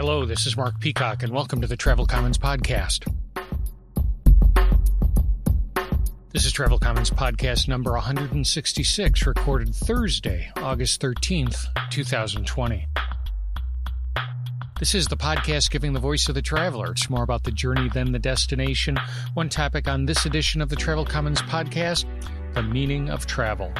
Hello, this is Mark Peacock, and welcome to the Travel Commons Podcast. This is Travel Commons Podcast number 166, recorded Thursday, August 13th, 2020. This is the podcast giving the voice of the traveler. It's more about the journey than the destination. One topic on this edition of the Travel Commons Podcast, the meaning of travel.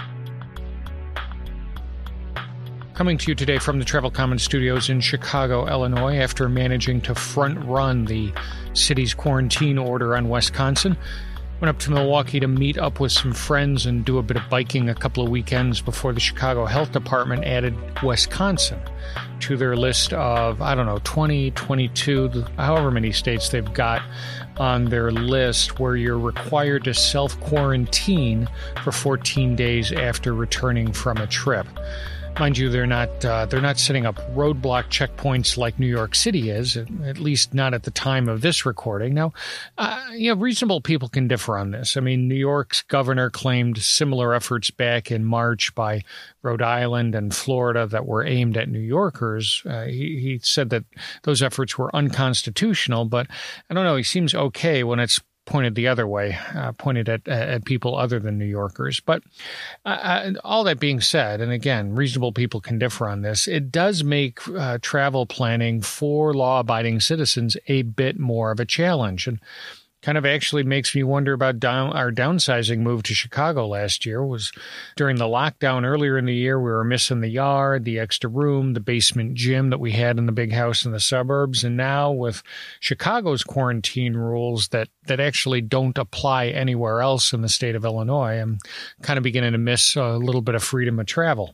Coming to you today from the Travel Commons studios in Chicago, Illinois, after managing to front-run the city's quarantine order on Wisconsin. Went up to Milwaukee to meet up with some friends and do a bit of biking a couple of weekends before the Chicago Health Department added Wisconsin to their list of, 20, 22, however many states they've got on their list where you're required to self-quarantine for 14 days after returning from a trip. Mind you, they're not setting up roadblock checkpoints like New York City is, at least not at the time of this recording. Now, reasonable people can differ on this. I mean, New York's governor claimed similar efforts back in March by Rhode Island and Florida that were aimed at New Yorkers. He said that those efforts were unconstitutional, but I don't know, he seems okay when it's pointed the other way, pointed at people other than New Yorkers. But all that being said, and again, reasonable people can differ on this, it does make travel planning for law-abiding citizens a bit more of a challenge. And kind of actually makes me wonder about our downsizing move to Chicago last year. Was during the lockdown earlier in the year, we were missing the yard, the extra room, the basement gym that we had in the big house in the suburbs. And now with Chicago's quarantine rules that actually don't apply anywhere else in the state of Illinois, I'm kind of beginning to miss a little bit of freedom of travel.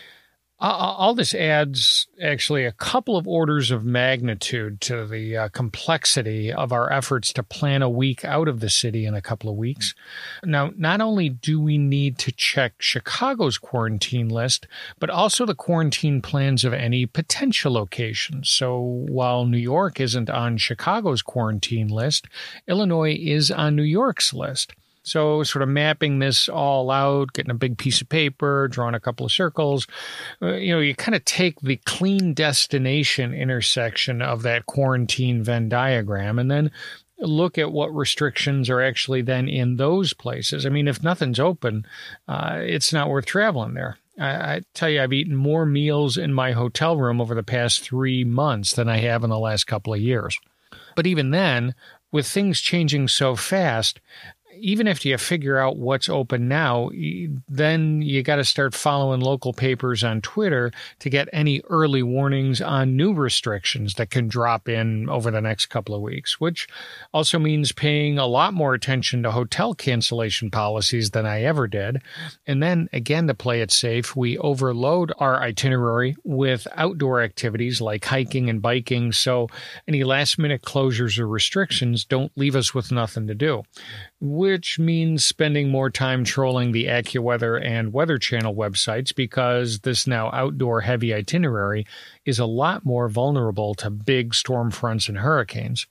All this adds actually a couple of orders of magnitude to the complexity of our efforts to plan a week out of the city in a couple of weeks. Now, not only do we need to check Chicago's quarantine list, but also the quarantine plans of any potential locations. So while New York isn't on Chicago's quarantine list, Illinois is on New York's list. So sort of mapping this all out, getting a big piece of paper, drawing a couple of circles, you kind of take the clean destination intersection of that quarantine Venn diagram and then look at what restrictions are actually then in those places. I mean, if nothing's open, it's not worth traveling there. I tell you, I've eaten more meals in my hotel room over the past 3 months than I have in the last couple of years. But even then, with things changing so fast, even if you figure out what's open now, then you got to start following local papers on Twitter to get any early warnings on new restrictions that can drop in over the next couple of weeks, which also means paying a lot more attention to hotel cancellation policies than I ever did. And then, again, to play it safe, we overload our itinerary with outdoor activities like hiking and biking, so any last-minute closures or restrictions don't leave us with nothing to do, which means spending more time trolling the AccuWeather and Weather Channel websites because this now outdoor-heavy itinerary is a lot more vulnerable to big storm fronts and hurricanes.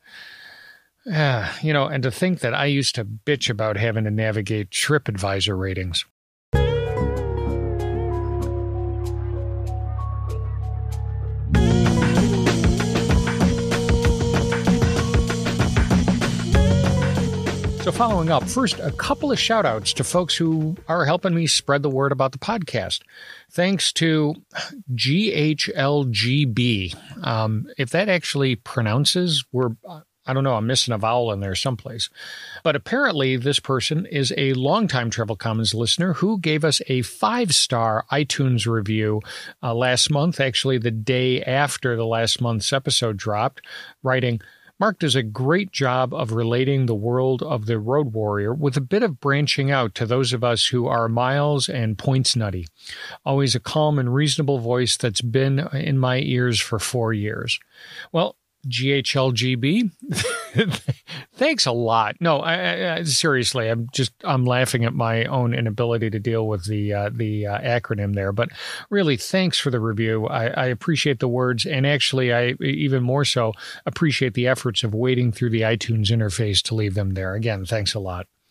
And to think that I used to bitch about having to navigate TripAdvisor ratings. So following up, first, a couple of shout-outs to folks who are helping me spread the word about the podcast. Thanks to GHLGB. If that actually pronounces, I'm missing a vowel in there someplace. But apparently this person is a longtime Travel Commons listener who gave us a 5-star iTunes review last month, actually the day after the last month's episode dropped, writing, Mark does a great job of relating the world of the road warrior with a bit of branching out to those of us who are miles and points nutty. Always a calm and reasonable voice that's been in my ears for 4 years. Well, GHLGB, thanks a lot. No, I seriously, I'm laughing at my own inability to deal with the acronym there. But really, thanks for the review. I appreciate the words, and actually, I even more so appreciate the efforts of wading through the iTunes interface to leave them there. Again, thanks a lot.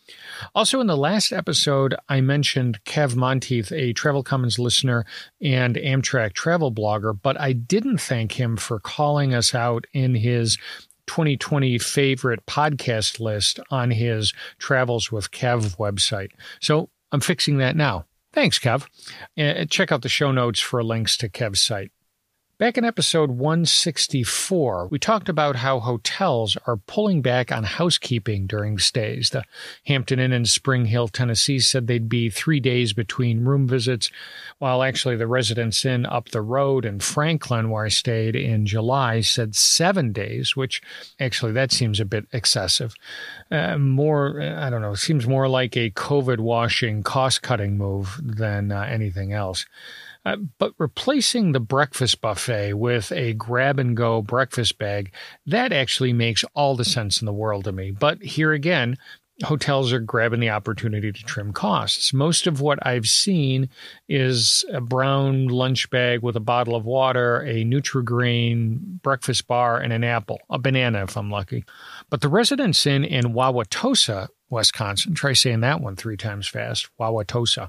Also, in the last episode, I mentioned Kev Monteith, a Travel Commons listener and Amtrak travel blogger, but I didn't thank him for calling us out in his 2020 favorite podcast list on his Travels with Kev website. So I'm fixing that now. Thanks, Kev. Check out the show notes for links to Kev's site. Back in episode 164, we talked about how hotels are pulling back on housekeeping during stays. The Hampton Inn in Spring Hill, Tennessee said they'd be 3 days between room visits, while actually the Residence Inn up the road in Franklin, where I stayed in July, said 7 days, which actually that seems a bit excessive. I don't know, seems more like a COVID washing, cost-cutting move than anything else. But replacing the breakfast buffet with a grab-and-go breakfast bag, that actually makes all the sense in the world to me. But here again, hotels are grabbing the opportunity to trim costs. Most of what I've seen is a brown lunch bag with a bottle of water, a Nutri-Grain breakfast bar, and an apple, a banana if I'm lucky. But the Residence Inn in Wauwatosa, Wisconsin, try saying that one 3 times fast, Wauwatosa,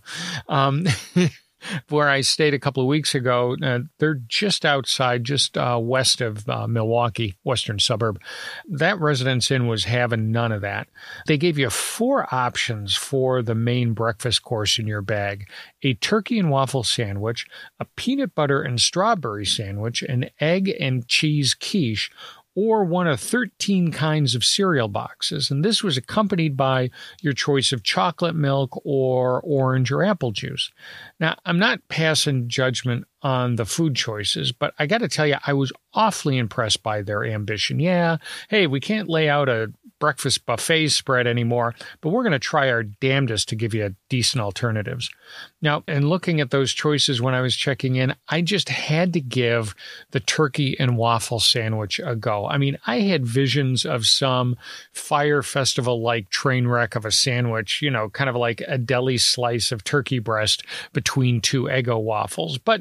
where I stayed a couple of weeks ago, they're just outside, just west of Milwaukee, western suburb. That Residence Inn was having none of that. They gave you 4 options for the main breakfast course in your bag: a turkey and waffle sandwich, a peanut butter and strawberry sandwich, an egg and cheese quiche, or one of 13 kinds of cereal boxes. And this was accompanied by your choice of chocolate milk or orange or apple juice. Now, I'm not passing judgment on the food choices, but I got to tell you, I was awfully impressed by their ambition. Yeah, hey, we can't lay out a breakfast buffet spread anymore, but we're going to try our damnedest to give you decent alternatives. Now, in looking at those choices when I was checking in, I just had to give the turkey and waffle sandwich a go. I mean, I had visions of some Fire Festival-like train wreck of a sandwich, you know, kind of like a deli slice of turkey breast between 2 Eggo waffles. But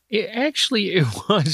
it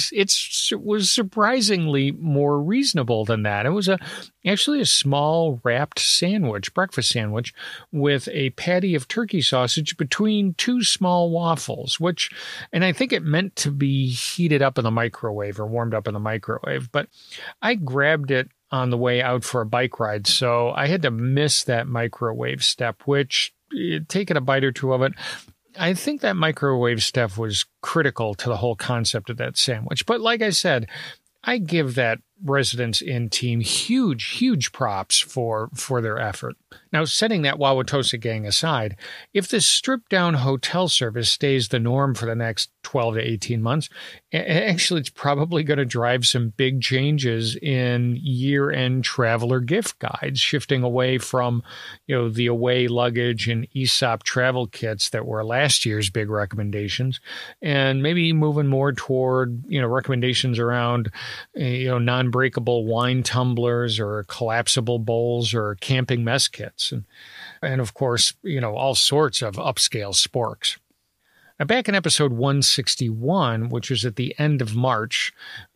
was surprisingly more reasonable than that. It was actually a small wrapped sandwich, breakfast sandwich, with a patty of turkey sausage between 2 small waffles, and I think it meant to be heated up in the microwave or warmed up in the microwave. But I grabbed it on the way out for a bike ride, so I had to miss that microwave step, which, taking a bite or two of it, I think that microwave step was critical to the whole concept of that sandwich. But like I said, I give that Residence Inn team huge props for their effort. Now, setting that Wauwatosa gang aside, if this stripped-down hotel service stays the norm for the next 12 to 18 months, actually it's probably going to drive some big changes in year-end traveler gift guides, shifting away from, the away luggage and ESOP travel kits that were last year's big recommendations, and maybe moving more toward, recommendations around, non-breakable wine tumblers or collapsible bowls or camping mess kits. And of course, all sorts of upscale sporks. Now, back in episode 161, which was at the end of March,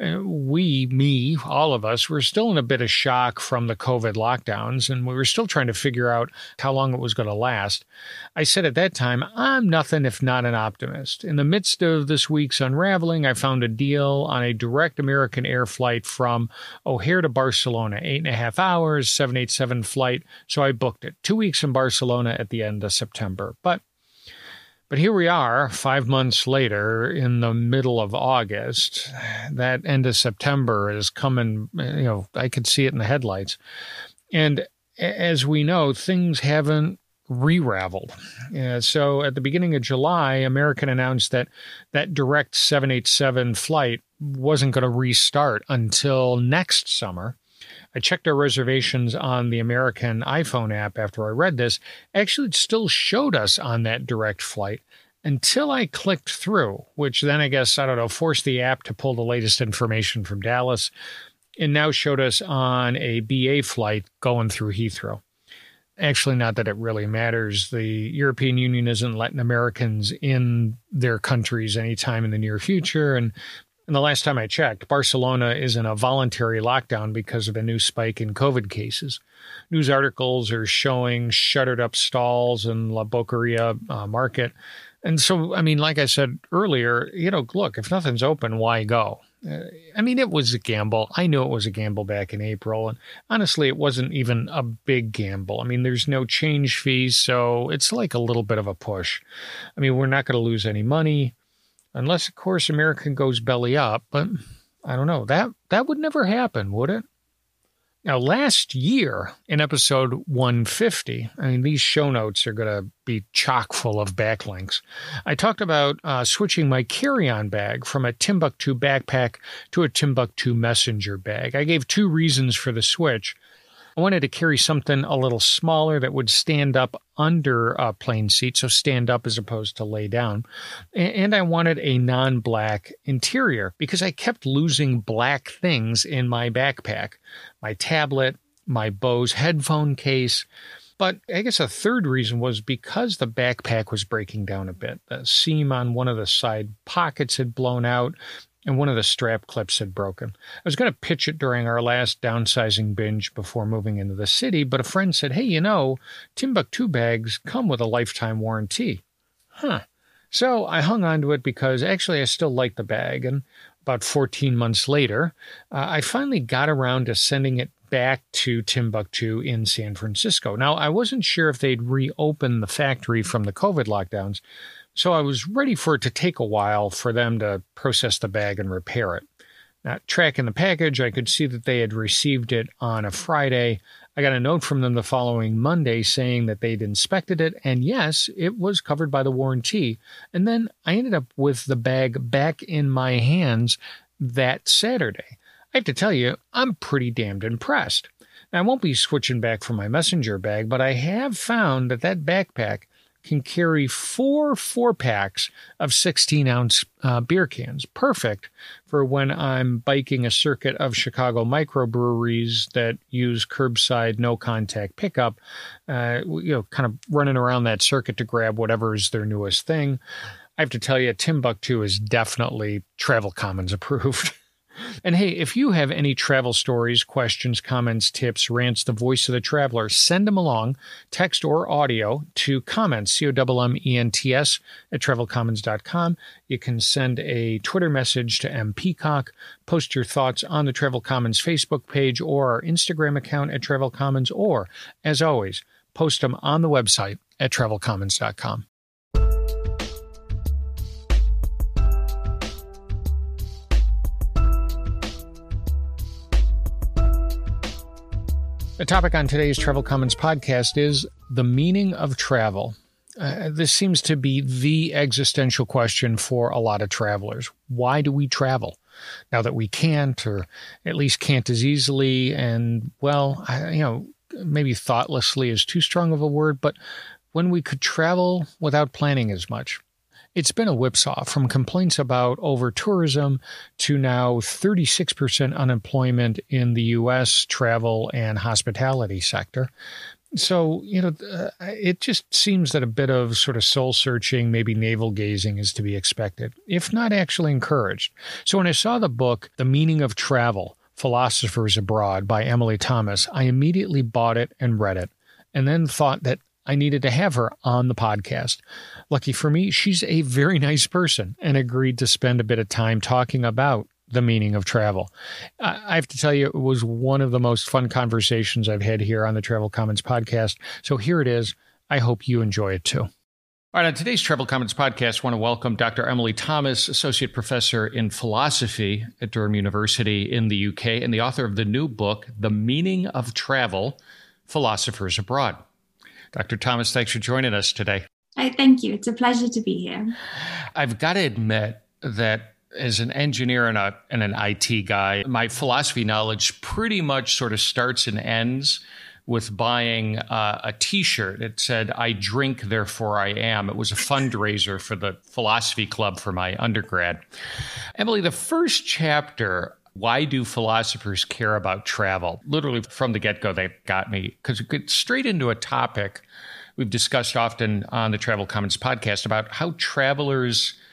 all of us, were still in a bit of shock from the COVID lockdowns, and we were still trying to figure out how long it was going to last. I said at that time, I'm nothing if not an optimist. In the midst of this week's unraveling, I found a deal on a direct American air flight from O'Hare to Barcelona, 8.5 hours, 787 flight, so I booked it. 2 weeks in Barcelona at the end of September. But here we are, 5 months later, in the middle of August. That end of September is coming, I could see it in the headlights. And as we know, things haven't re-raveled. So at the beginning of July, American announced that direct 787 flight wasn't going to restart until next summer. I checked our reservations on the American iPhone app after I read this. Actually, it still showed us on that direct flight until I clicked through, which then I guess, forced the app to pull the latest information from Dallas, and now showed us on a BA flight going through Heathrow. Actually, not that it really matters. The European Union isn't letting Americans in their countries anytime in the near future, and And the last time I checked, Barcelona is in a voluntary lockdown because of a new spike in COVID cases. News articles are showing shuttered up stalls in La Boqueria market. And so, I mean, like I said earlier, look, if nothing's open, why go? It was a gamble. I knew it was a gamble back in April. And honestly, it wasn't even a big gamble. I mean, there's no change fees, so it's like a little bit of a push. I mean, we're not going to lose any money unless, of course, America goes belly up. But I don't know. That would never happen, would it? Now, last year in episode 150, these show notes are going to be chock full of backlinks. I talked about switching my carry-on bag from a Timbuk2 backpack to a Timbuk2 messenger bag. I gave 2 reasons for the switch. I wanted to carry something a little smaller that would stand up under a plane seat, so stand up as opposed to lay down. And I wanted a non-black interior because I kept losing black things in my backpack. My tablet, my Bose headphone case. But I guess a third reason was because the backpack was breaking down a bit. The seam on one of the side pockets had blown out, and one of the strap clips had broken. I was going to pitch it during our last downsizing binge before moving into the city, but a friend said, hey, Timbuk2 bags come with a lifetime warranty. So I hung on to it because actually I still like the bag, and about 14 months later, I finally got around to sending it back to Timbuk2 in San Francisco. Now, I wasn't sure if they'd reopen the factory from the COVID lockdowns, so I was ready for it to take a while for them to process the bag and repair it. Now, tracking the package, I could see that they had received it on a Friday. I got a note from them the following Monday saying that they'd inspected it, and yes, it was covered by the warranty. And then I ended up with the bag back in my hands that Saturday. I have to tell you, I'm pretty damned impressed. Now, I won't be switching back from my messenger bag, but I have found that backpack can carry 4 4-packs of 16-ounce beer cans. Perfect for when I'm biking a circuit of Chicago microbreweries that use curbside, no-contact pickup, kind of running around that circuit to grab whatever is their newest thing. I have to tell you, Timbuk2 is definitely Travel Commons approved. And hey, if you have any travel stories, questions, comments, tips, rants, the voice of the traveler, send them along, text or audio, to comments, COMMENTS, at travelcommons.com. You can send a Twitter message to M. Peacock, post your thoughts on the Travel Commons Facebook page or our Instagram account at Travel Commons, or, as always, post them on the website at travelcommons.com. The topic on today's Travel Commons podcast is the meaning of travel. This seems to be the existential question for a lot of travelers. Why do we travel? Now that we can't, or at least can't as easily, and, maybe thoughtlessly is too strong of a word, but when we could travel without planning as much. It's been a whipsaw from complaints about over-tourism to now 36% unemployment in the U.S. travel and hospitality sector. So, it just seems that a bit of sort of soul-searching, maybe navel-gazing is to be expected, if not actually encouraged. So when I saw the book, The Meaning of Travel, Philosophers Abroad by Emily Thomas, I immediately bought it and read it, and then thought that I needed to have her on the podcast. Lucky for me, she's a very nice person and agreed to spend a bit of time talking about the meaning of travel. I have to tell you, it was one of the most fun conversations I've had here on the Travel Commons podcast. So here it is. I hope you enjoy it too. All right, on today's Travel Commons podcast, I want to welcome Dr. Emily Thomas, Associate Professor in Philosophy at Durham University in the UK, and the author of the new book, The Meaning of Travel, Philosophers Abroad. Dr. Thomas, thanks for joining us today. Thank you. It's a pleasure to be here. I've got to admit that as an engineer and an IT guy, my philosophy knowledge pretty much sort of starts and ends with buying a T-shirt. It said, "I drink, therefore I am." It was a fundraiser for the philosophy club for my undergrad. Emily, the first chapter, Why Do Philosophers Care About Travel? Literally from the get-go, that got me, because it gets straight into a topic we've discussed often on the Travel Commons podcast about how travelers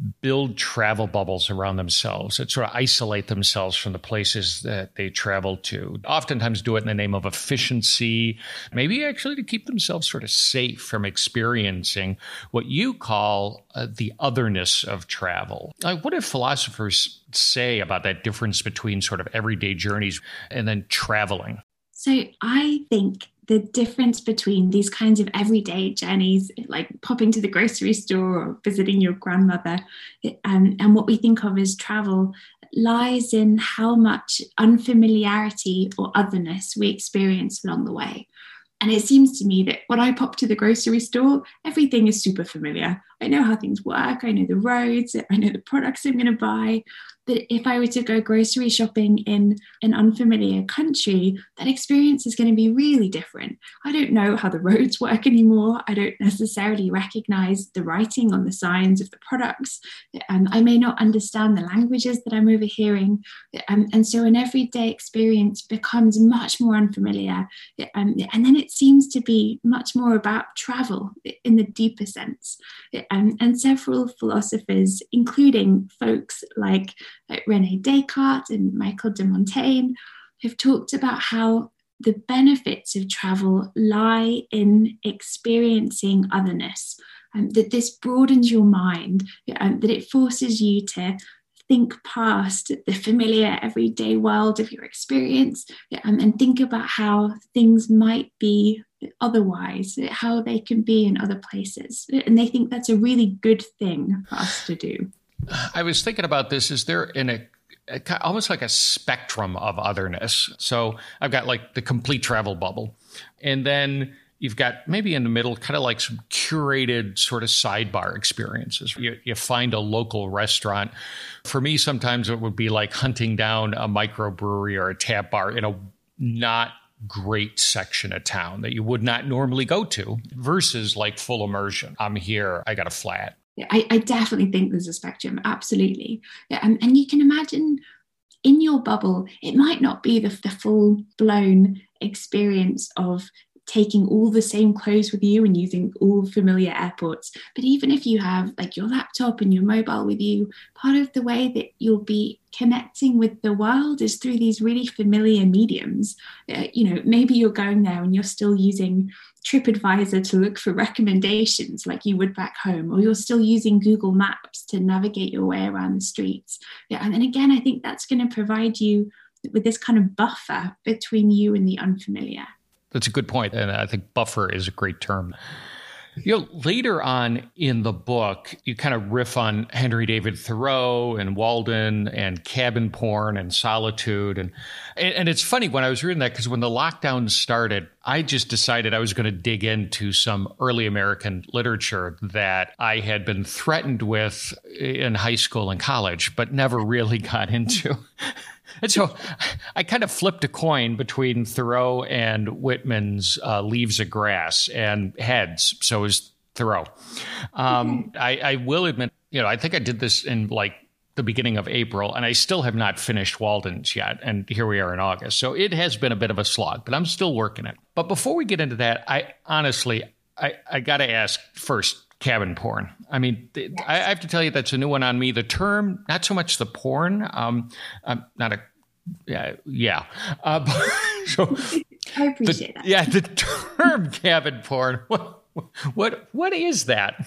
build travel bubbles around themselves, that sort of isolate themselves from the places that they travel to. Oftentimes do it in the name of efficiency, maybe actually to keep themselves sort of safe from experiencing what you call the otherness of travel. What do philosophers say about that difference between sort of everyday journeys and then traveling? So I think the difference between these kinds of everyday journeys, like popping to the grocery store or visiting your grandmother, and what we think of as travel, lies in how much unfamiliarity or otherness we experience along the way. And it seems to me that when I pop to the grocery store, everything is super familiar. I know how things work. I know the roads. I know the products I'm going to buy. But if I were to go grocery shopping in an unfamiliar country, that experience is going to be really different. I don't know how the roads work anymore. I don't necessarily recognize the writing on the signs of the products. I may not understand the languages that I'm overhearing. And so an everyday experience becomes much more unfamiliar. And then it seems to be much more about travel in the deeper sense. And several philosophers, including folks like René Descartes and Michael de Montaigne, have talked about how the benefits of travel lie in experiencing otherness, and that this broadens your mind, that it forces you to think past the familiar everyday world of your experience, and think about how things might be otherwise, how they can be in other places. And they think that's a really good thing for us to do. I was thinking about this. Is there almost like a spectrum of otherness? So I've got like the complete travel bubble. And then you've got maybe in the middle, kind of like some curated sort of sidebar experiences. You find a local restaurant. For me, sometimes it would be like hunting down a microbrewery or a tap bar in a not great section of town that you would not normally go to, versus like full immersion. I'm here, I got a flat. I definitely think there's a spectrum, absolutely. And you can imagine in your bubble, it might not be the full-blown experience of taking all the same clothes with you and using all familiar airports. But even if you have like your laptop and your mobile with you, part of the way that you'll be connecting with the world is through these really familiar mediums. Maybe you're going there and you're still using TripAdvisor to look for recommendations like you would back home, or you're still using Google Maps to navigate your way around the streets. And then again, I think that's going to provide you with this kind of buffer between you and the unfamiliar. That's a good point. And I think buffer is a great term. Later on in the book, you kind of riff on Henry David Thoreau and Walden and cabin porn and solitude. And it's funny when I was reading that, because when the lockdown started, I just decided I was going to dig into some early American literature that I had been threatened with in high school and college, but never really got into. And so I kind of flipped a coin between Thoreau and Whitman's Leaves of Grass, and heads. So is Thoreau. I will admit, I think I did this in like the beginning of April, and I still have not finished Walden's yet. And here we are in August. So it has been a bit of a slog, but I'm still working it. But before we get into that, I honestly got to ask first, cabin porn. I mean, I have to tell you, that's a new one on me. The term, not so much the porn. I'm not a, yeah. So I appreciate that. Yeah, the term cabin porn. What is that?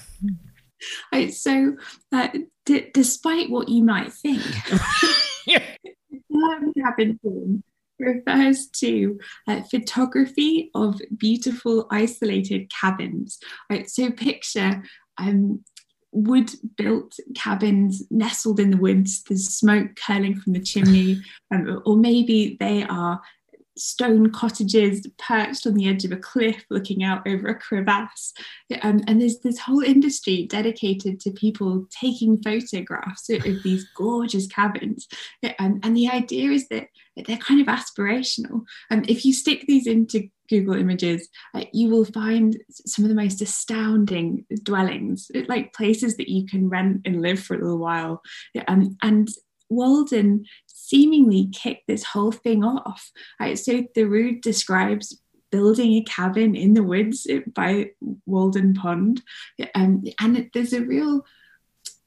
Despite what you might think, Yeah. the term cabin porn refers to photography of beautiful isolated cabins. Right, so picture wood-built cabins nestled in the woods. There's smoke curling from the chimney, or maybe they are stone cottages perched on the edge of a cliff looking out over a crevasse. And there's this whole industry dedicated to people taking photographs of these gorgeous cabins. And the idea is that they're kind of aspirational. If you stick these into Google Images, you will find some of the most astounding dwellings, like places that you can rent and live for a little while. And Walden seemingly kicked this whole thing off. So Thoreau describes building a cabin in the woods by Walden Pond. And there's a real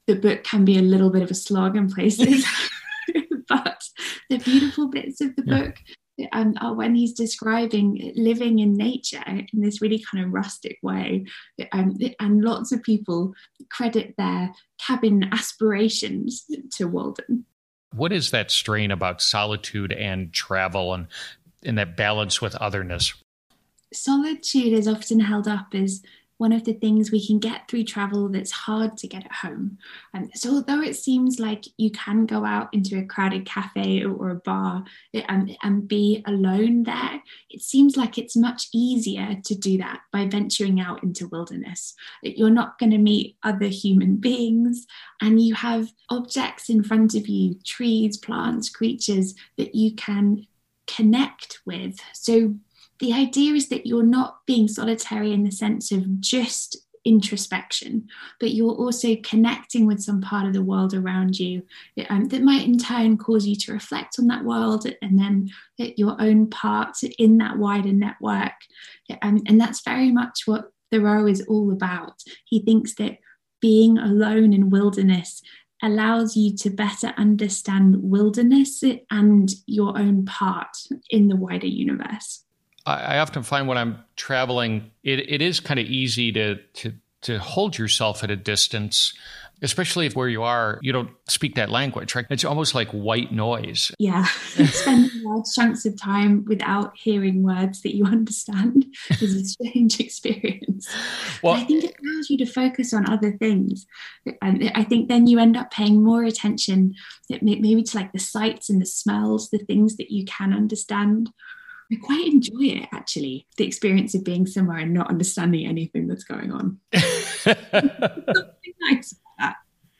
the book can be a little bit of a slog in places, but the beautiful bits of the book are when he's describing living in nature in this really kind of rustic way. And lots of people credit their cabin aspirations to Walden. What is that strain about solitude and travel and in that balance with otherness? Solitude is often held up as one of the things we can get through travel that's hard to get at home. So although it seems like you can go out into a crowded cafe or a bar and be alone there, it seems like it's much easier to do that by venturing out into wilderness. You're not going to meet other human beings, and you have objects in front of you, trees, plants, creatures that you can connect with. So the idea is that you're not being solitary in the sense of just introspection, but you're also connecting with some part of the world around you that might in turn cause you to reflect on that world and then your own part in that wider network. And that's very much what Thoreau is all about. He thinks that being alone in wilderness allows you to better understand wilderness and your own part in the wider universe. I often find when I'm traveling, it is kind of easy to hold yourself at a distance, especially if where you are, you don't speak that language, right? It's almost like white noise. Yeah, spending large chunks of time without hearing words that you understand is a strange experience. Well, I think it allows you to focus on other things. And I think then you end up paying more attention maybe to like the sights and the smells, the things that you can understand. I quite enjoy it, actually, the experience of being somewhere and not understanding anything that's going on. Something nice about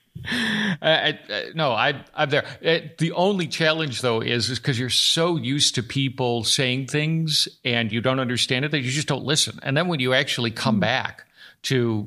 that. I'm there. The only challenge, though, is because you're so used to people saying things and you don't understand it that you just don't listen. And then when you actually come back to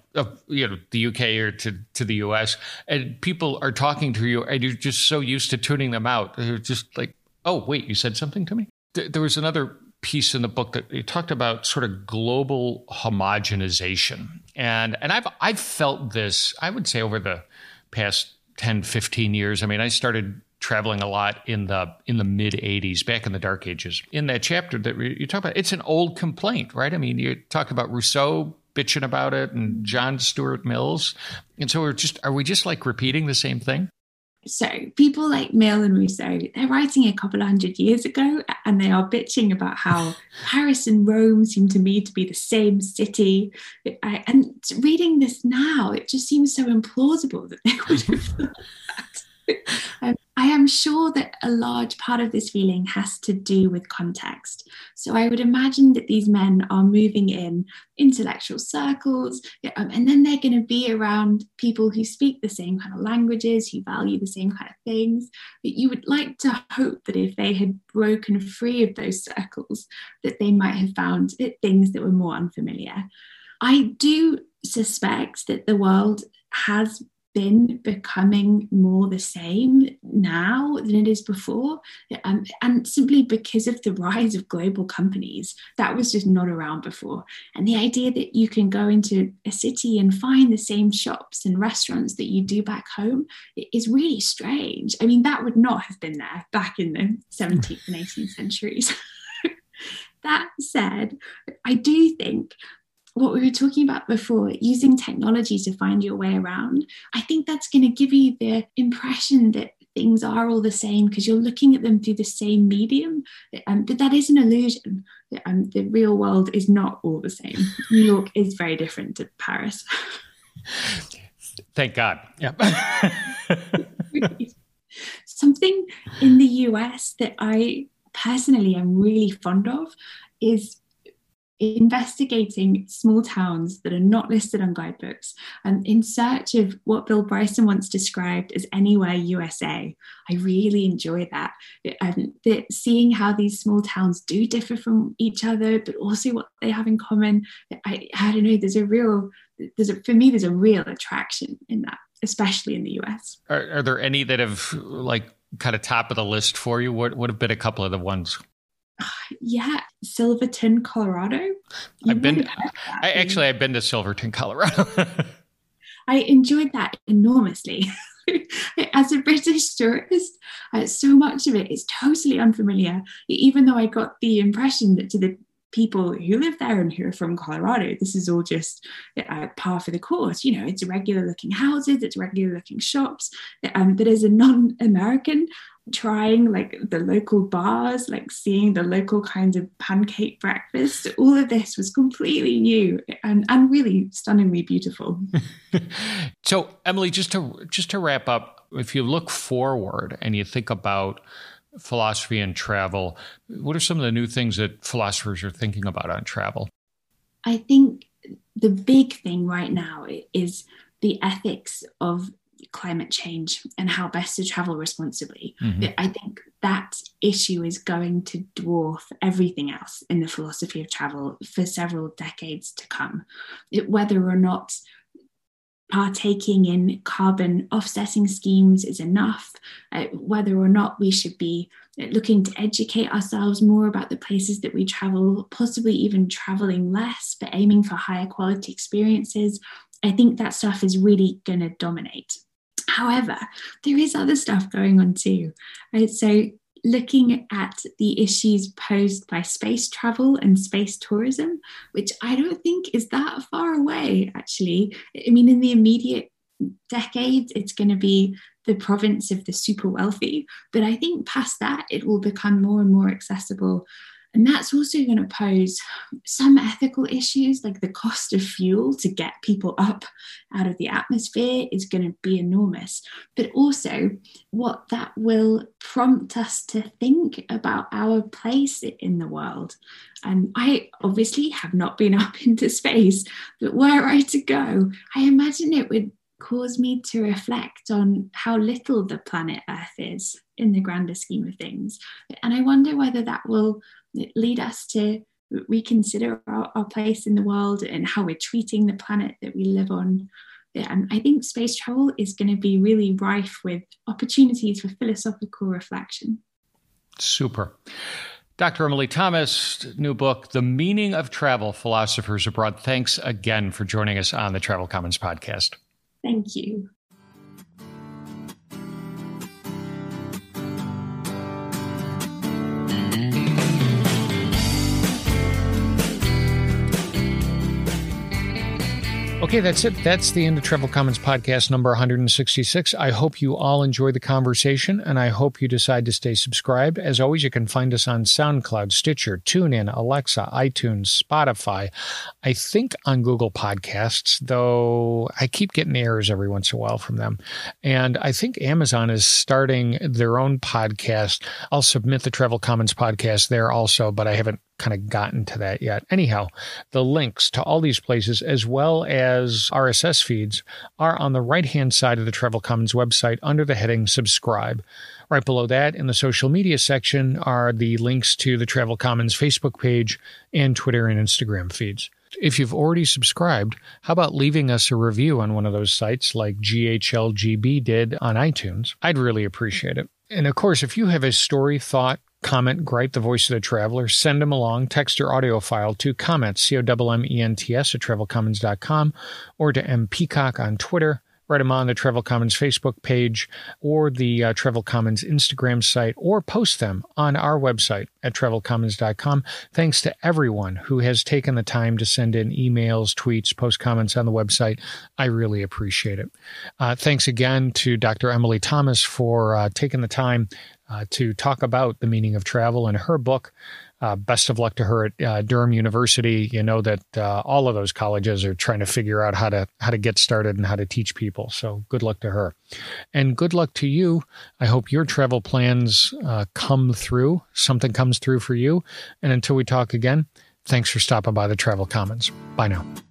the UK or to the US and people are talking to you and you're just so used to tuning them out, they're just like, oh, wait, you said something to me? There was another piece in the book that it talked about sort of global homogenization. And I've felt this, I would say, over the past 10, 15 years. I mean, I started traveling a lot in the mid 80s, back in the dark ages. In that chapter that you talk about, it's an old complaint, right? I mean, you talk about Rousseau bitching about it and John Stuart Mills. And so are we just like repeating the same thing? So people like Mill and Rousseau, they're writing a couple of 100 years ago, and they are bitching about how Paris and Rome seem to me to be the same city. And reading this now, it just seems so implausible that they would have thought that. I am sure that a large part of this feeling has to do with context. So I would imagine that these men are moving in intellectual circles, and then they're going to be around people who speak the same kind of languages, who value the same kind of things. But you would like to hope that if they had broken free of those circles, that they might have found things that were more unfamiliar. I do suspect that the world has been becoming more the same now than it is before, and simply because of the rise of global companies that was just not around before. And the idea that you can go into a city and find the same shops and restaurants that you do back home is really strange. I mean, that would not have been there back in the 17th and 18th centuries. That said, I do think what we were talking about before, using technology to find your way around, I think that's going to give you the impression that things are all the same because you're looking at them through the same medium. But that is an illusion. The real world is not all the same. New York is very different to Paris. Thank God. Yeah. Something in the US that I personally am really fond of is investigating small towns that are not listed on guidebooks and in search of what Bill Bryson once described as Anywhere USA. I really enjoy that. Seeing how these small towns do differ from each other, but also what they have in common. I don't know, there's a real attraction in that, especially in the US. Are there any that have like kind of top of the list for you? What have been a couple of the ones? Yeah, Silverton, Colorado. I've been to Silverton, Colorado. I enjoyed that enormously. As a British tourist, so much of it is totally unfamiliar, even though I got the impression that to the people who live there and who are from Colorado, this is all just par for the course. You know, it's regular looking houses, it's regular looking shops. But as a non-American, trying like the local bars, like seeing the local kinds of pancake breakfast, all of this was completely new and really stunningly beautiful. So, Emily, just to wrap up, if you look forward and you think about philosophy and travel, what are some of the new things that philosophers are thinking about on travel? I think the big thing right now is the ethics of climate change and how best to travel responsibly. Mm-hmm. I think that issue is going to dwarf everything else in the philosophy of travel for several decades to come. Whether or not partaking in carbon offsetting schemes is enough, whether or not we should be looking to educate ourselves more about the places that we travel, possibly even traveling less, but aiming for higher quality experiences. I think that stuff is really going to dominate. However, there is other stuff going on too. Right? So looking at the issues posed by space travel and space tourism, which I don't think is that far away, actually. I mean, in the immediate decades, it's going to be the province of the super wealthy. But I think past that, it will become more and more accessible. And that's also going to pose some ethical issues, like the cost of fuel to get people up out of the atmosphere is going to be enormous. But also what that will prompt us to think about our place in the world. And I obviously have not been up into space, but were I to go, I imagine it would cause me to reflect on how little the planet Earth is in the grander scheme of things. And I wonder whether that will lead us to reconsider our place in the world and how we're treating the planet that we live on. And I think space travel is going to be really rife with opportunities for philosophical reflection. Super. Dr. Emily Thomas, new book, The Meaning of Travel, Philosophers Abroad. Thanks again for joining us on the Travel Commons podcast. Thank you. Okay, that's it. That's the end of Travel Commons podcast number 166. I hope you all enjoyed the conversation, and I hope you decide to stay subscribed. As always, you can find us on SoundCloud, Stitcher, TuneIn, Alexa, iTunes, Spotify. I think on Google Podcasts, though I keep getting errors every once in a while from them. And I think Amazon is starting their own podcast. I'll submit the Travel Commons podcast there also, but I haven't kind of gotten to that yet. Anyhow, the links to all these places, as well as RSS feeds, are on the right-hand side of the Travel Commons website under the heading Subscribe. Right below that, in the social media section, are the links to the Travel Commons Facebook page and Twitter and Instagram feeds. If you've already subscribed, how about leaving us a review on one of those sites like GHLGB did on iTunes? I'd really appreciate it. And of course, if you have a story, thought, comment, gripe, the voice of the traveler, send them along, text or audio file to comments, COMMENTS at travelcommons.com, or to mpeacock on Twitter. Write them on the Travel Commons Facebook page or the Travel Commons Instagram site, or post them on our website at travelcommons.com. Thanks to everyone who has taken the time to send in emails, tweets, post comments on the website. I really appreciate it. Thanks again to Dr. Emily Thomas for taking the time to talk about the meaning of travel in her book. Best of luck to her at Durham University. You know that all of those colleges are trying to figure out how to get started and how to teach people. So good luck to her. And good luck to you. I hope your travel plans come through. Something comes through for you. And until we talk again, thanks for stopping by the Travel Commons. Bye now.